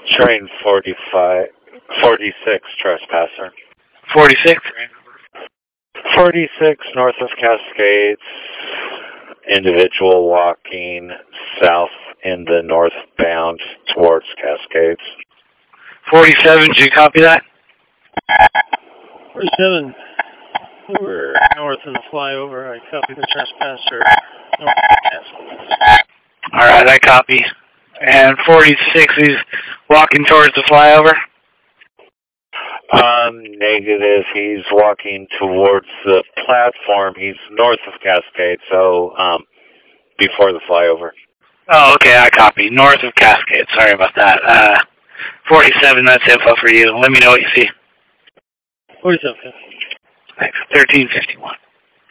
Train 46, trespasser. 46? 46, north of Cascades. Individual walking south in the northbound towards Cascades. 47, did you copy that? 47, we're north in the flyover. I copy the trespasser. North of Cascades. Alright, I copy. And 46, he's walking towards the flyover? Negative. He's walking towards the platform. He's north of Cascade, so before the flyover. Oh, okay, I copy. North of Cascade. Sorry about that. 47, that's info for you. Let me know what you see. 47. Thanks. 1351.